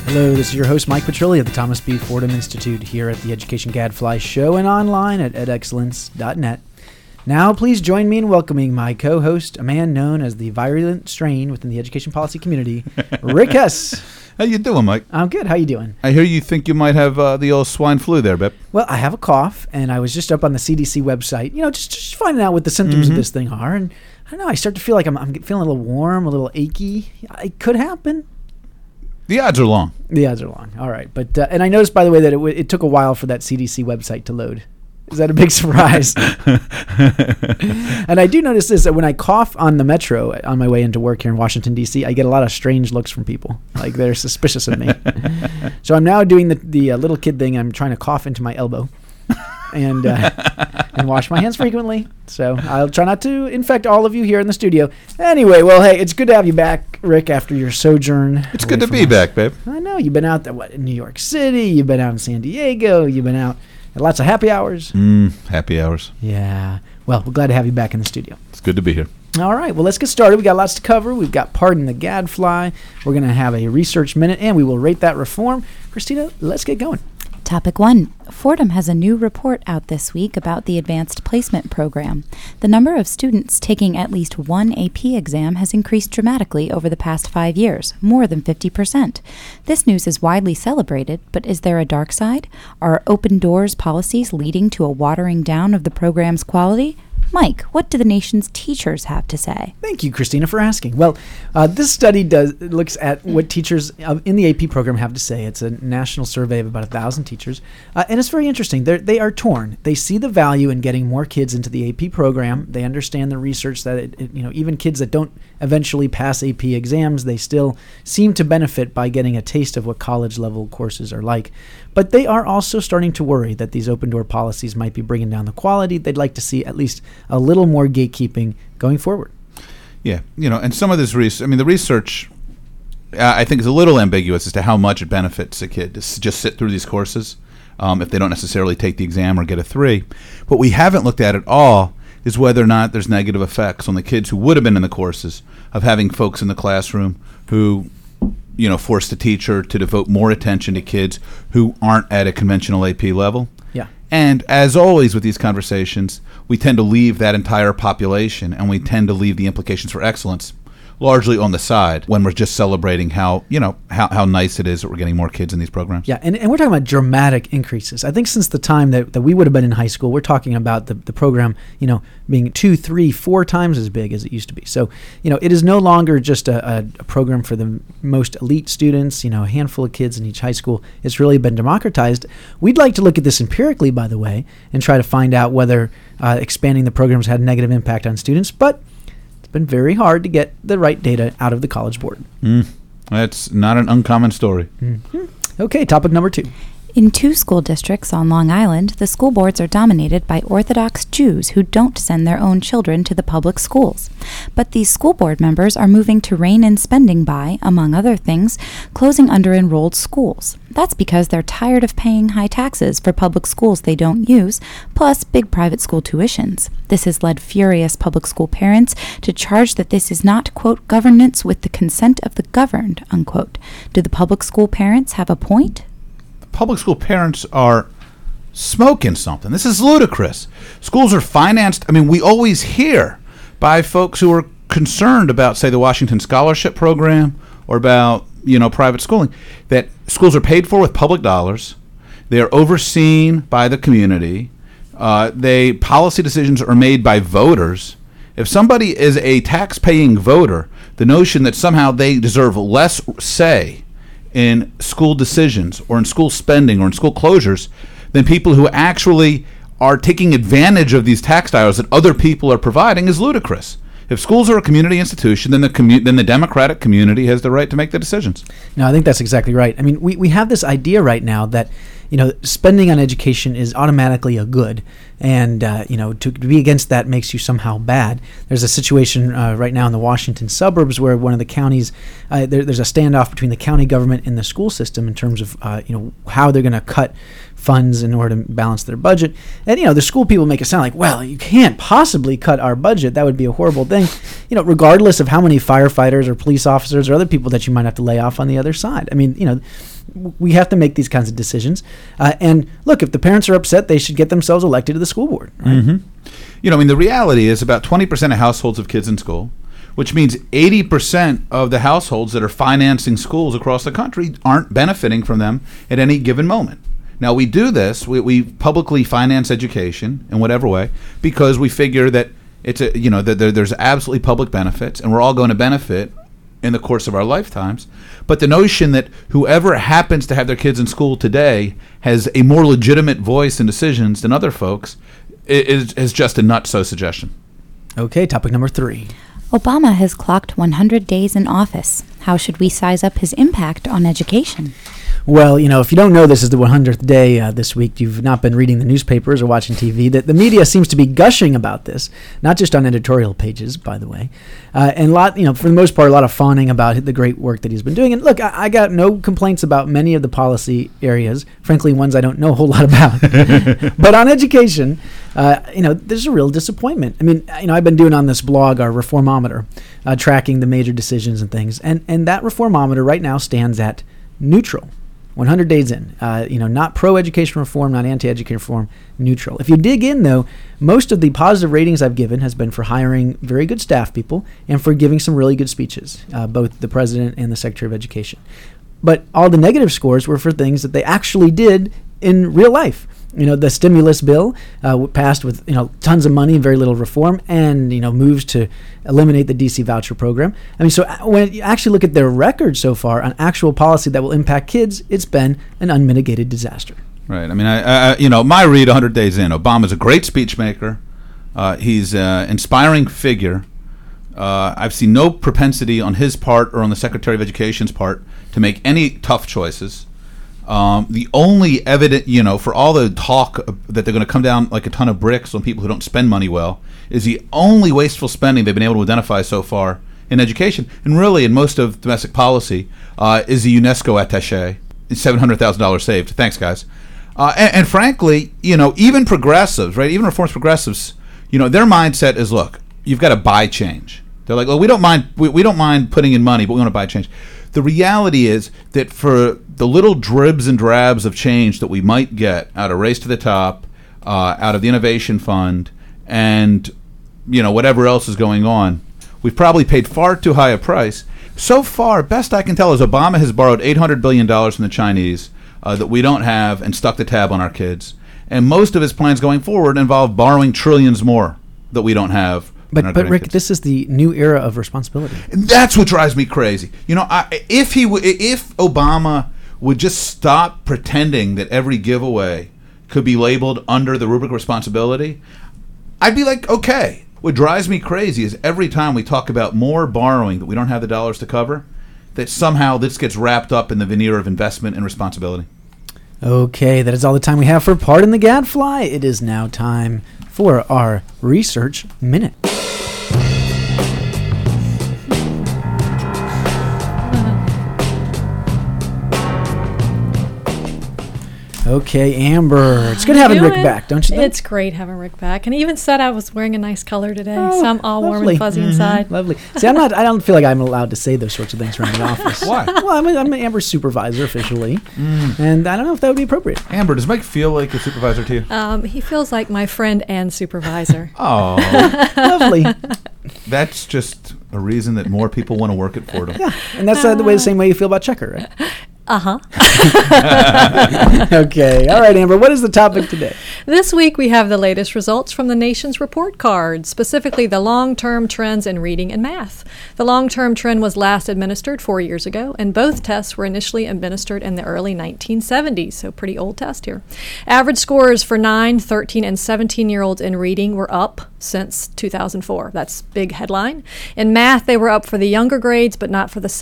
Hello, this is your host, Mike Petrilli of the Thomas B. Fordham Institute here at the Education Gadfly Show and online at edexcellence.net. Now, please join me in welcoming my co-host, a man known as the virulent strain within the education policy community, Rick Hess. How you doing, Mike? I'm good. How you doing? I hear you think you might have the old swine flu there, Bep. Well, I have a cough, and I was just up on the CDC website, just finding out what the symptoms of this thing are. And I don't know, I start to feel like I'm feeling a little warm, a little achy. It could happen. The odds are long. The odds are long. All right. But and I noticed, by the way, that it took a while for that CDC website to load. Is that a big surprise? And I do notice this, that when I cough on the metro on my way into work here in Washington, D.C., I get a lot of strange looks from people. Like they're suspicious of me. So I'm now doing the little kid thing. I'm trying to cough into my elbow and wash my hands frequently. So I'll try not to infect all of you here in the studio. Anyway, well, hey, it's good to have you back, Rick, after your sojourn. It's good to be back, babe. I know. You've been out there, in New York City. You've been out in San Diego. You've been out at lots of happy hours. Happy hours. Yeah. Well, we're glad to have you back in the studio. It's good to be here. All right. Well, let's get started. We got lots to cover. We've got Pardon the Gadfly. We're going to have a research minute, and we will rate that reform. Christina, let's get going. Topic 1. Fordham has a new report out this week about the Advanced Placement Program. The number of students taking at least one AP exam has increased dramatically over the past 5 years, more than 50%. This news is widely celebrated, but is there a dark side? Are open doors policies leading to a watering down of the program's quality? Mike, what do the nation's teachers have to say? Thank you, Christina, for asking. Well, this study looks at what teachers in the AP program have to say. It's a national survey of about 1,000 teachers, and it's very interesting. They are torn. They see the value in getting more kids into the AP program. They understand the research that even kids that don't eventually pass AP exams, they still seem to benefit by getting a taste of what college-level courses are like. But they are also starting to worry that these open-door policies might be bringing down the quality. They'd like to see at least a little more gatekeeping going forward. Yeah, and some of this research, the research, I think is a little ambiguous as to how much it benefits a kid to just sit through these courses if they don't necessarily take the exam or get a 3. What we haven't looked at all is whether or not there's negative effects on the kids who would have been in the courses of having folks in the classroom who force the teacher to devote more attention to kids who aren't at a conventional AP level. Yeah. And as always with these conversations, we tend to leave that entire population and we tend to leave the implications for excellence largely on the side when we're just celebrating how nice it is that we're getting more kids in these programs. Yeah, and we're talking about dramatic increases. I think since the time that we would have been in high school, we're talking about the program, being 2, 3, 4 times as big as it used to be. So, it is no longer just a program for the most elite students, a handful of kids in each high school. It's really been democratized. We'd like to look at this empirically, by the way, and try to find out whether expanding the programs had a negative impact on students, but been very hard to get the right data out of the College Board. That's not an uncommon story. Mm-hmm. Okay, topic number 2. In 2 school districts on Long Island, the school boards are dominated by Orthodox Jews who don't send their own children to the public schools. But these school board members are moving to rein in spending by, among other things, closing under-enrolled schools. That's because they're tired of paying high taxes for public schools they don't use, plus big private school tuitions. This has led furious public school parents to charge that this is not, quote, governance with the consent of the governed, unquote. Do the public school parents have a point? Public school parents are smoking something. This is ludicrous. Schools are financed. We always hear by folks who are concerned about, say, the Washington Scholarship Program or about, private schooling, that schools are paid for with public dollars. They are overseen by the community. Policy decisions are made by voters. If somebody is a tax-paying voter, the notion that somehow they deserve less say in school decisions or in school spending or in school closures than people who actually are taking advantage of these tax dollars that other people are providing is ludicrous. If schools are a community institution, then the democratic community has the right to make the decisions. No, I think that's exactly right. We have this idea right now that spending on education is automatically a good, and to be against that makes you somehow bad. There's a situation right now in the Washington suburbs where one of the counties, there's a standoff between the county government and the school system in terms of how they're going to cut funds in order to balance their budget. And, the school people make it sound like, well, you can't possibly cut our budget. That would be a horrible thing, regardless of how many firefighters or police officers or other people that you might have to lay off on the other side. I mean, we have to make these kinds of decisions. And look, if the parents are upset, they should get themselves elected to the school board. Right? Mm-hmm. The reality is about 20% of households have kids in school, which means 80% of the households that are financing schools across the country aren't benefiting from them at any given moment. Now, we do this, we publicly finance education in whatever way, because we figure that there's absolutely public benefits, and we're all going to benefit in the course of our lifetimes. But the notion that whoever happens to have their kids in school today has a more legitimate voice in decisions than other folks is just a nutso suggestion. Okay, topic number 3. Obama has clocked 100 days in office. How should we size up his impact on education? Well, if you don't know this is the 100th day this week, you've not been reading the newspapers or watching TV. The media seems to be gushing about this, not just on editorial pages, by the way. And for the most part, a lot of fawning about the great work that he's been doing. And look, I got no complaints about many of the policy areas, frankly, ones I don't know a whole lot about. But on education, there's a real disappointment. I mean, I've been doing on this blog our reformometer, tracking the major decisions and things. And that reformometer right now stands at neutral. 100 days in, not pro-education reform, not anti-education reform, neutral. If you dig in, though, most of the positive ratings I've given has been for hiring very good staff people and for giving some really good speeches, both the president and the Secretary of Education. But all the negative scores were for things that they actually did in real life. The stimulus bill passed with, tons of money and very little reform, and, moves to eliminate the DC voucher program. I mean, so when you actually look at their record so far on actual policy that will impact kids, it's been an unmitigated disaster. Right. I mean, my read 100 days in, Obama's a great speech maker. He's an inspiring figure. I've seen no propensity on his part or on the Secretary of Education's part to make any tough choices. The only evidence, for all the talk that they're going to come down like a ton of bricks on people who don't spend money well, is the only wasteful spending they've been able to identify so far in education, and really in most of domestic policy, is the UNESCO attaché. It's $700,000 saved. Thanks, guys. And frankly, even progressives, right? Even reformist progressives, their mindset is, look, you've got to buy change. They're like, well, we don't mind putting in money, but we want to buy change. The reality is that for the little dribs and drabs of change that we might get out of Race to the Top, out of the Innovation Fund, and whatever else is going on, we've probably paid far too high a price. So far, best I can tell is Obama has borrowed $800 billion from the Chinese that we don't have and stuck the tab on our kids. And most of his plans going forward involve borrowing trillions more that we don't have. But Rick, this is the new era of responsibility. And that's what drives me crazy. If Obama would just stop pretending that every giveaway could be labeled under the rubric of responsibility, I'd be like, okay. What drives me crazy is every time we talk about more borrowing that we don't have the dollars to cover, that somehow this gets wrapped up in the veneer of investment and responsibility. Okay, that is all the time we have for Pardon the Gadfly. It is now time for our Research Minute. Okay, Amber. It's good having Rick back, don't you think? It's great having Rick back. And he even said I was wearing a nice color today, so I'm all lovely. warm and fuzzy inside. Lovely. See, I don't feel like I'm allowed to say those sorts of things around the office. Why? Well, I'm Amber's supervisor officially, and I don't know if that would be appropriate. Amber, does Mike feel like a supervisor to you? He feels like my friend and supervisor. Oh, Lovely. That's just a reason that more people want to work at Fordham. Yeah, and that's the same way you feel about Checker, right? Uh-huh. Okay. All right, Amber, what is the topic today? This week we have the latest results from the nation's report card, specifically the long-term trends in reading and math. The long-term trend was last administered 4 years ago, and both tests were initially administered in the early 1970s, so pretty old test here. Average scores for 9, 13, and 17-year-olds in reading were up since 2004. That's big headline. In math, they were up for the younger grades, but not for the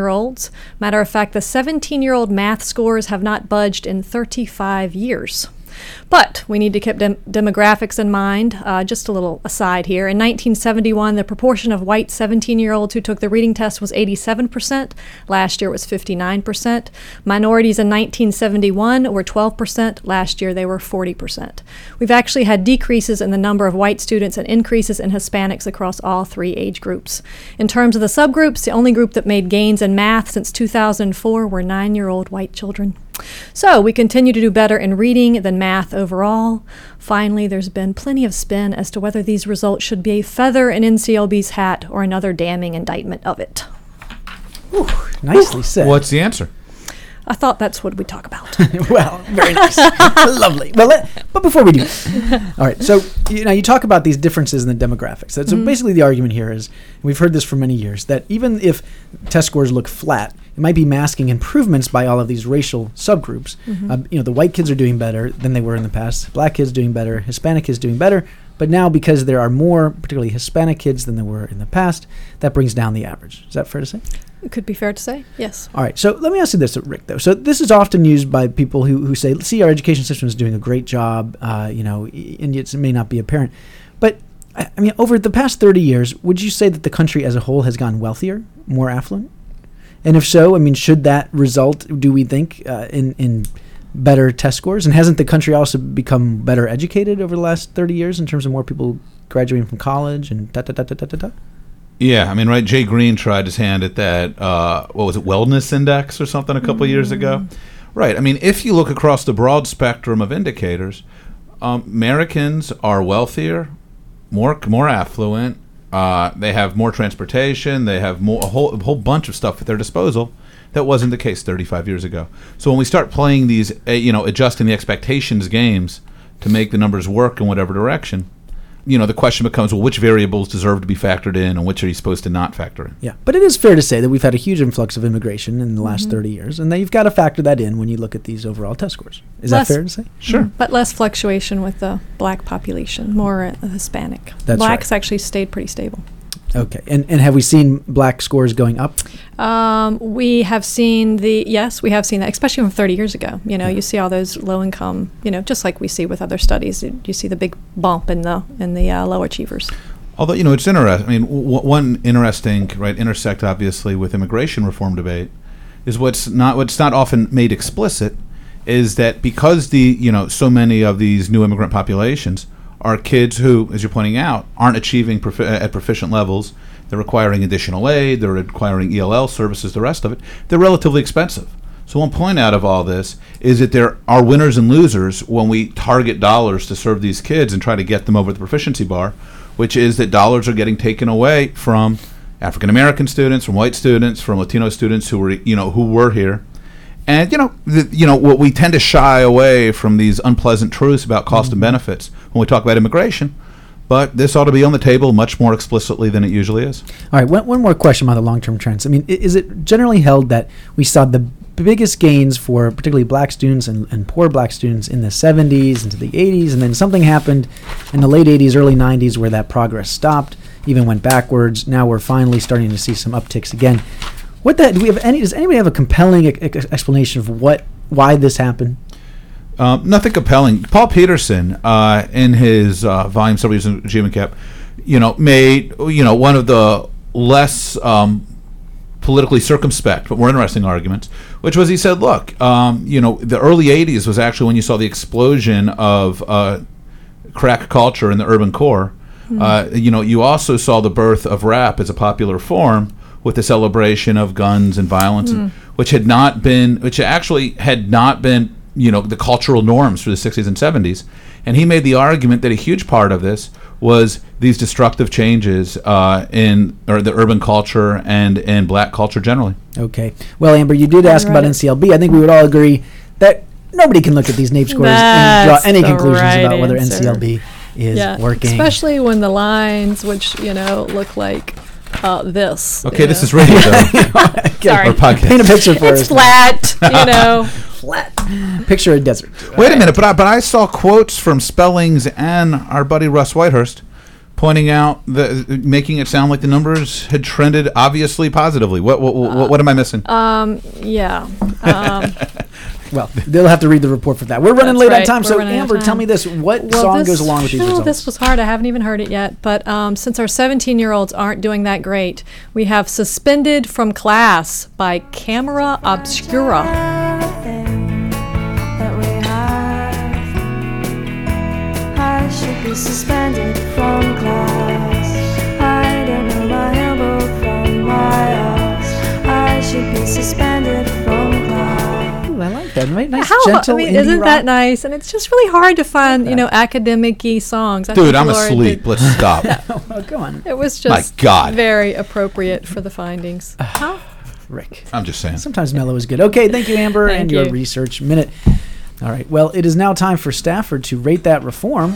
17-year-olds. Matter of fact, the 17-year-old math scores have not budged in 35 years. But we need to keep demographics in mind. Just a little aside here. In 1971, the proportion of white 17-year-olds who took the reading test was 87%. Last year it was 59%. Minorities in 1971 were 12%. Last year they were 40%. We've actually had decreases in the number of white students and increases in Hispanics across all three age groups. In terms of the subgroups, the only group that made gains in math since 2004 were 9-year-old white children. So we continue to do better in reading than math overall. Finally, there's been plenty of spin as to whether these results should be a feather in NCLB's hat or another damning indictment of it. Whew, nicely said. What's the answer? I thought that's what we'd talk about. Well, very nice. Lovely. Well, but before we do, all right, so you talk about these differences in the demographics. So basically the argument here is, and we've heard this for many years, that even if test scores look flat, it might be masking improvements by all of these racial subgroups. The white kids are doing better than they were in the past. Black kids doing better. Hispanic kids doing better. But now, because there are more, particularly Hispanic kids than there were in the past, that brings down the average. Is that fair to say? It could be fair to say, yes. All right, so let me ask you this, Rick, though. So this is often used by people who say, see, our education system is doing a great job, and yet it may not be apparent. But, I mean, over the past 30 years, would you say that the country as a whole has gotten wealthier, more affluent? And if so, I mean, should that result, do we think, in better test scores? And hasn't the country also become better educated over the last 30 years in terms of more people graduating from college and da-da-da-da-da-da? Yeah, I mean, right, Jay Green tried his hand at that, wellness index or something a couple of years ago? Right, I mean, if you look across the broad spectrum of indicators, Americans are wealthier, more affluent, they have more transportation, they have a whole bunch of stuff at their disposal. That wasn't the case 35 years ago. So when we start playing these, adjusting the expectations games to make the numbers work in whatever direction, the question becomes, well, which variables deserve to be factored in and which are you supposed to not factor in? Yeah, but it is fair to say that we've had a huge influx of immigration in the last 30 years, and that you've got to factor that in when you look at these overall test scores. Is that fair to say? Sure. But less fluctuation with the black population, more Hispanic. That's Blacks right. actually stayed pretty stable. Okay, and have we seen black scores going up? We have seen we have seen that, especially from 30 years ago. You see all those low income, just like we see with other studies. You see the big bump in the low achievers. Although, it's interesting. I mean, one interesting, intersect obviously with immigration reform debate is what's not often made explicit is that because so many of these new immigrant populations are kids who, as you're pointing out, aren't achieving at proficient levels. They're requiring additional aid. They're requiring ELL services, the rest of it. They're relatively expensive. So one point out of all this is that there are winners and losers when we target dollars to serve these kids and try to get them over the proficiency bar, which is that dollars are getting taken away from African American students, from white students, from Latino students who were here. And what we tend to shy away from these unpleasant truths about cost and benefits when we talk about immigration, but this ought to be on the table much more explicitly than it usually is. All right, one more question about the long-term trends. I mean, is it generally held that we saw the biggest gains for particularly black students and poor black students in the 70s into the 80s, and then something happened in the late 80s, early 90s where that progress stopped, even went backwards. Now we're finally starting to see some upticks again. Does anybody have a compelling explanation of why this happened? Nothing compelling. Paul Peterson, in his volume several years in GMCAP, made one of the less politically circumspect but more interesting arguments, which was he said, look, the early '80s was actually when you saw the explosion of crack culture in the urban core. You also saw the birth of rap as a popular form, with the celebration of guns and violence, which actually had not been, the cultural norms for the 60s and 70s. And he made the argument that a huge part of this was these destructive changes in the urban culture and in black culture generally. Okay. Well, Amber, you did ask about NCLB. I think we would all agree that nobody can look at these NAEP scores and draw any conclusions about whether NCLB is working. Especially when the lines, which, look like this. Okay, this is radio, though. Sorry. Or podcast. Paint a picture for us. It's flat, Flat. Picture a desert. Wait a minute, but I saw quotes from Spellings and our buddy Russ Whitehurst pointing out, making it sound like the numbers had trended obviously positively. What am I missing? Well, they'll have to read the report for that. We're running That's late on right. time, We're so running out of Amber, time. tell me this. What song goes along with these results? This was hard. I haven't even heard it yet. But since our 17-year-olds aren't doing that great, we have Suspended from Class by Camera Obscura. That we have. I should be suspended from class. I don't know my elbow from my ass. I should be suspended from class. Ooh, I like that. Nice, gentle indie isn't rock. that nice? And it's just really hard to find, academic-y songs. I Dude, think I'm Laura asleep. did- Let's stop. Oh, come on, It was My just God. very appropriate for the findings. Rick. I'm just saying. Sometimes mellow is good. Okay, thank you, Amber, Thank and your you. research minute. All right, well, it is now time for Stafford to rate that reform.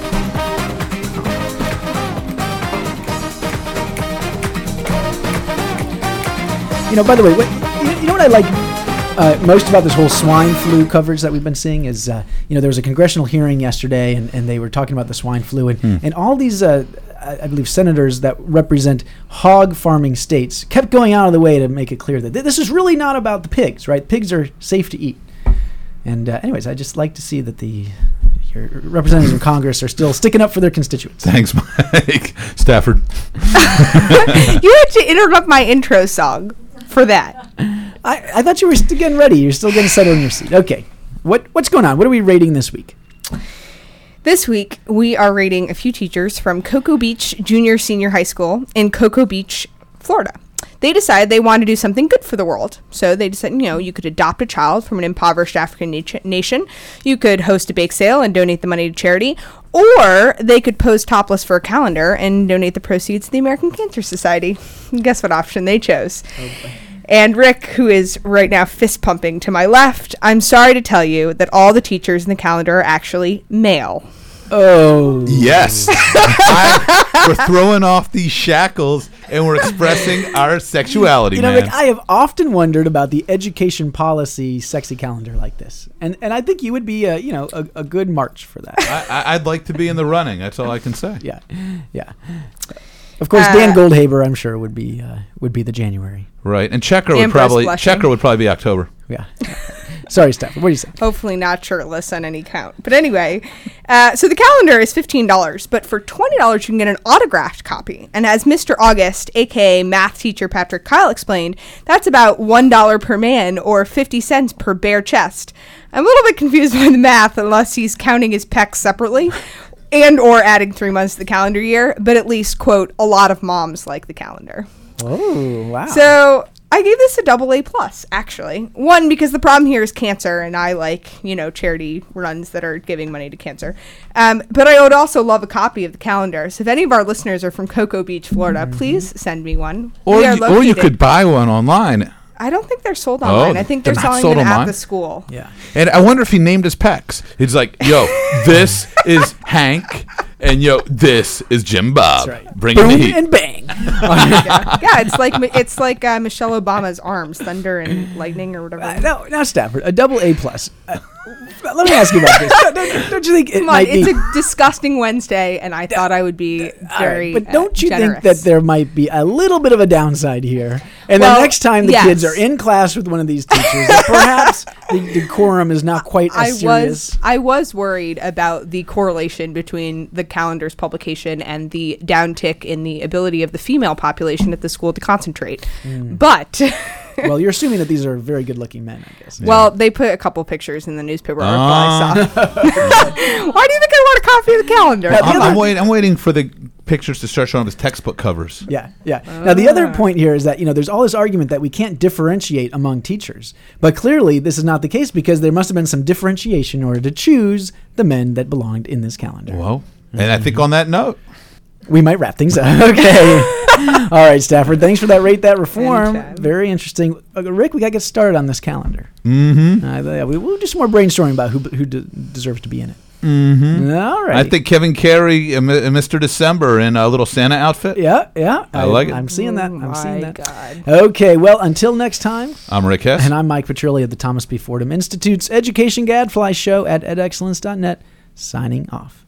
By the way, you know what I like most about this whole swine flu coverage that we've been seeing is, there was a congressional hearing yesterday, and they were talking about the swine flu, and all these, I believe, senators that represent hog farming states kept going out of the way to make it clear that this is really not about the pigs, right? Pigs are safe to eat. And anyways, I just like to see that your representatives in Congress are still sticking up for their constituents. Thanks, Mike. Stafford. You had to interrupt my intro song for that. I thought you were still getting ready. You're still getting settled in your seat. Okay. What's going on? What are we rating this week? This week, we are rating a few teachers from Cocoa Beach Junior Senior High School in Cocoa Beach, Florida. They decided they wanted to do something good for the world. So they decided, you could adopt a child from an impoverished African nation. You could host a bake sale and donate the money to charity. Or they could pose topless for a calendar and donate the proceeds to the American Cancer Society. And guess what option they chose? And Rick, who is right now fist pumping to my left, I'm sorry to tell you that all the teachers in the calendar are actually male. Oh. Yes. We're throwing off these shackles and we're expressing our sexuality, man. Rick, I have often wondered about the education policy sexy calendar like this. And I think you would be, a good march for that. I'd like to be in the running. That's all I can say. Yeah. Of course, Dan Goldhaber, I'm sure, would be the January. Right. And Checker would Amber's blushing. probably be October. Yeah. Sorry, Steph. What do you say? Hopefully not shirtless on any count. But anyway, so the calendar is $15, but for $20 you can get an autographed copy. And as Mr. August, a.k.a. math teacher Patrick Kyle, explained, that's about $1 per man or 50 cents per bare chest. I'm a little bit confused by the math unless he's counting his pecs separately and or adding 3 months to the calendar year, but at least, quote, a lot of moms like the calendar. Oh, wow. So I gave this a AA+, actually. One, because the problem here is cancer, and I like, charity runs that are giving money to cancer. But I would also love a copy of the calendar. So if any of our listeners are from Cocoa Beach, Florida, please send me one. Or We are you located- could buy one online. I don't think they're sold online. I think they're they're not selling sold them at online? the school. Yeah. And I wonder if he named his pecs. He's like, yo, this is Hank, and yo, this is Jim Bob. That's right. Bring in the Boom heat. and bang. Yeah, it's like Michelle Obama's arms, thunder and lightning or whatever. Now, Stafford, a AA+. Let me ask you about this. Don't you think it Come on, might it's be... a disgusting Wednesday, and I thought I would be very But don't you generous. think that there might be a little bit of a downside here? And Well, the next time the yes. kids are in class with one of these teachers, that perhaps the decorum is not quite as serious. I was worried about the correlation between the calendar's publication and the downtick in the ability of the female population at the school to concentrate. But Well, you're assuming that these are very good-looking men, I guess. well, they put a couple pictures in the newspaper article I saw. Why do you think I want a copy of the calendar? I'm waiting for the pictures to start showing up as textbook covers. Yeah. Now, the other point here is that, there's all this argument that we can't differentiate among teachers. But clearly, this is not the case because there must have been some differentiation in order to choose the men that belonged in this calendar. Well, and I think on that note, We might wrap things up. Okay. All right, Stafford. Thanks for that Rate That Reform. Anytime. Very interesting. Rick, we got to get started on this calendar. mm-hmm. We'll do some more brainstorming about who deserves to be in it. Mm-hmm. All right. I think Kevin Carey and Mr. December in a little Santa outfit. Yeah. I like it. I'm seeing that. Oh I'm seeing my that. God. Okay. Well, until next time. I'm Rick Hess. And I'm Mike Petrilli of the Thomas B. Fordham Institute's Education Gadfly Show at edexcellence.net, signing off.